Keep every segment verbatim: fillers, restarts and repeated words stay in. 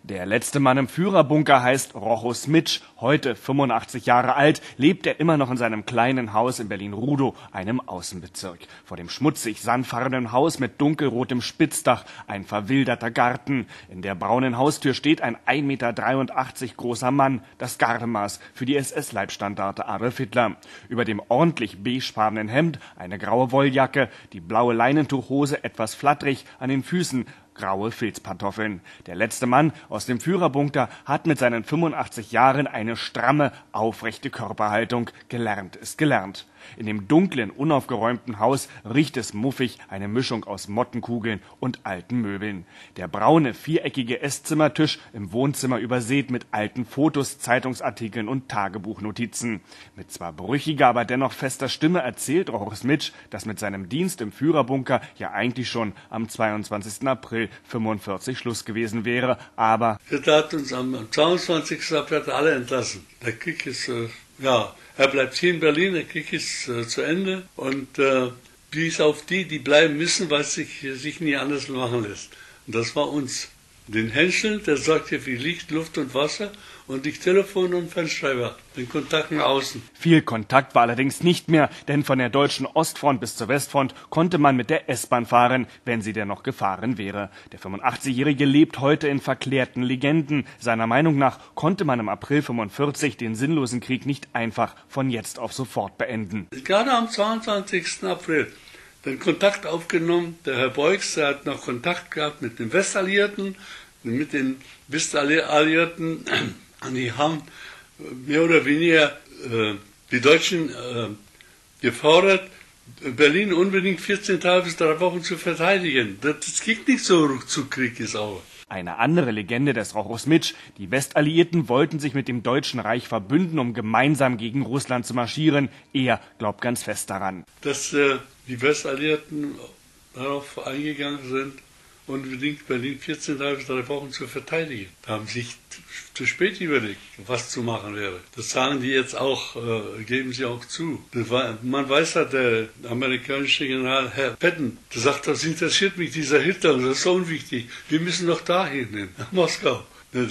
Der letzte Mann im Führerbunker heißt Rochus Mitsch. Heute fünfundachtzig Jahre alt, lebt er immer noch in seinem kleinen Haus in Berlin-Rudow, einem Außenbezirk. Vor dem schmutzig sandfarbenen Haus mit dunkelrotem Spitzdach ein verwilderter Garten. In der braunen Haustür steht ein ein Meter dreiundachtzig großer Mann, das Gardemaß für die S S-Leibstandarte Adolf Hitler. Über dem ordentlich beigefarbenen Hemd eine graue Wolljacke, die blaue Leinentuchhose etwas flatterig, an den Füßen graue Filzpantoffeln. Der letzte Mann aus dem Führerbunker hat mit seinen fünfundachtzig Jahren eine stramme, aufrechte Körperhaltung. Gelernt ist gelernt. In dem dunklen, unaufgeräumten Haus riecht es muffig, eine Mischung aus Mottenkugeln und alten Möbeln. Der braune, viereckige Esszimmertisch im Wohnzimmer übersät mit alten Fotos, Zeitungsartikeln und Tagebuchnotizen. Mit zwar brüchiger, aber dennoch fester Stimme erzählt Rochus Mitsch, dass mit seinem Dienst im Führerbunker ja eigentlich schon am zweiundzwanzigsten April fünfundvierzig Schluss gewesen wäre, aber Hitler hat uns am zweiundzwanzigsten April alle entlassen. Der Krieg ist, äh, ja, er bleibt hier in Berlin, der Krieg ist äh, zu Ende und äh, bis auf die, die bleiben müssen, weil es sich, sich nie anders machen lässt. Und das war uns. Den Henschel, der sorgt hier für Licht, Luft und Wasser und die Telefon- und Fernschreiber, den Kontakt nach außen. Viel Kontakt war allerdings nicht mehr, denn von der deutschen Ostfront bis zur Westfront konnte man mit der S-Bahn fahren, wenn sie denn noch gefahren wäre. Der fünfundachtzigjährige lebt heute in verklärten Legenden. Seiner Meinung nach konnte man im April fünfundvierzig den sinnlosen Krieg nicht einfach von jetzt auf sofort beenden. Gerade am zweiundzwanzigsten April den Kontakt aufgenommen. Der Herr Beuys, der hat noch Kontakt gehabt mit den Westalliierten, mit den Westalliierten. Die haben mehr oder weniger äh, die Deutschen äh, gefordert, Berlin unbedingt vierzehn Tage bis drei Wochen zu verteidigen. Das, das geht nicht so ruckzuck, Krieg ist auch. Eine andere Legende des Rochus Mitsch: Die Westalliierten wollten sich mit dem Deutschen Reich verbünden, um gemeinsam gegen Russland zu marschieren. Er glaubt ganz fest daran. Dass äh, die Westalliierten darauf eingegangen sind, unbedingt Berlin vierzehn Tage bis drei Wochen zu verteidigen. Da haben sich zu spät überlegt, was zu machen wäre. Das sagen die jetzt auch, äh, geben sie auch zu. War, man weiß ja, der amerikanische General Herr Patton, der sagt, das interessiert mich, dieser Hitler, das ist so unwichtig. Wir müssen doch dahin, hin, nach Moskau.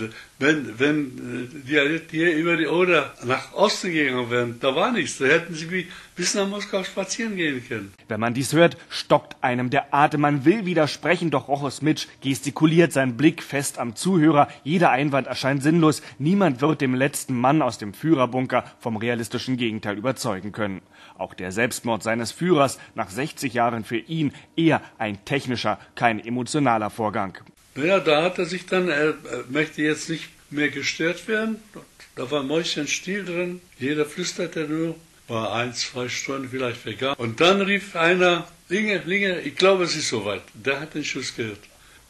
Wenn, wenn die Alliierten hier über die Oder nach Osten gegangen wären, da war nichts. Da hätten sie bis nach Moskau spazieren gehen können. Wenn man dies hört, stockt einem der Atem. Man will widersprechen, doch Rochus Mitsch gestikuliert, sein Blick fest am Zuhörer. Jeder Einwand erscheint sinnlos. Niemand wird dem letzten Mann aus dem Führerbunker vom realistischen Gegenteil überzeugen können. Auch der Selbstmord seines Führers nach sechzig Jahren für ihn eher ein technischer, kein emotionaler Vorgang. Naja, da hat er sich dann, er, er möchte jetzt nicht mehr gestört werden. Da war Mäuschenstill drin, jeder flüsterte nur, war ein, zwei Stunden vielleicht vergangen. Und dann rief einer, Linge, Linge, ich glaube, es ist soweit. Der hat den Schuss gehört.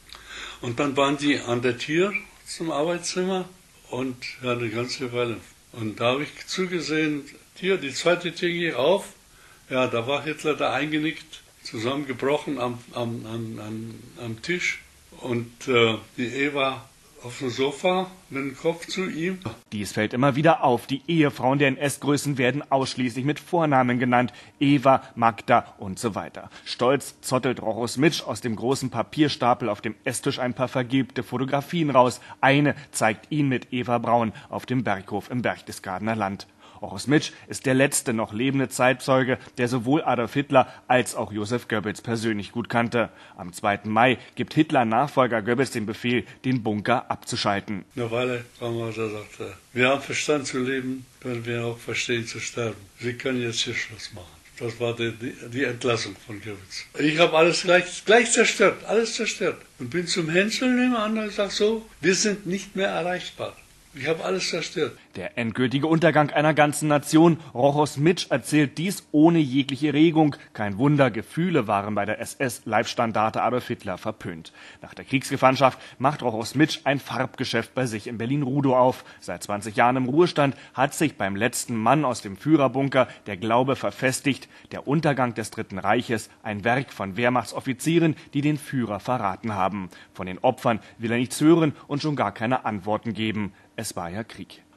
Und dann waren die an der Tür zum Arbeitszimmer und ja, eine ganze Weile. Und da habe ich zugesehen, Tür, die zweite Tür ging auf, ja, da war Hitler da eingenickt, zusammengebrochen am, am, am, am, am Tisch. Und äh, die Eva auf dem Sofa mit dem Kopf zu ihm. Dies fällt immer wieder auf. Die Ehefrauen der N S-Größen werden ausschließlich mit Vornamen genannt. Eva, Magda und so weiter. Stolz zottelt Rochus Mitsch aus dem großen Papierstapel auf dem Esstisch ein paar vergilbte Fotografien raus. Eine zeigt ihn mit Eva Braun auf dem Berghof im Berchtesgadener Land. Rochus Mitsch ist der letzte noch lebende Zeitzeuge, der sowohl Adolf Hitler als auch Josef Goebbels persönlich gut kannte. Am zweiten Mai gibt Hitler-Nachfolger Goebbels den Befehl, den Bunker abzuschalten. Eine Weile kam er, da sagte, wir haben Verstand zu leben, können wir auch verstehen zu sterben. Sie können jetzt hier Schluss machen. Das war die, die, die Entlassung von Goebbels. Ich habe alles gleich, gleich zerstört, alles zerstört. Und bin zum Henschel, nehme an, und sage so, wir sind nicht mehr erreichbar. Ich habe alles zerstört. Der endgültige Untergang einer ganzen Nation. Rochus Mitsch erzählt dies ohne jegliche Regung. Kein Wunder, Gefühle waren bei der S S-Leibstandarte Adolf Hitler verpönt. Nach der Kriegsgefangenschaft macht Rochus Mitsch ein Farbgeschäft bei sich in Berlin-Rudow auf. Seit zwanzig Jahren im Ruhestand hat sich beim letzten Mann aus dem Führerbunker der Glaube verfestigt. Der Untergang des Dritten Reiches, ein Werk von Wehrmachtsoffizieren, die den Führer verraten haben. Von den Opfern will er nichts hören und schon gar keine Antworten geben. Es war ja Krieg.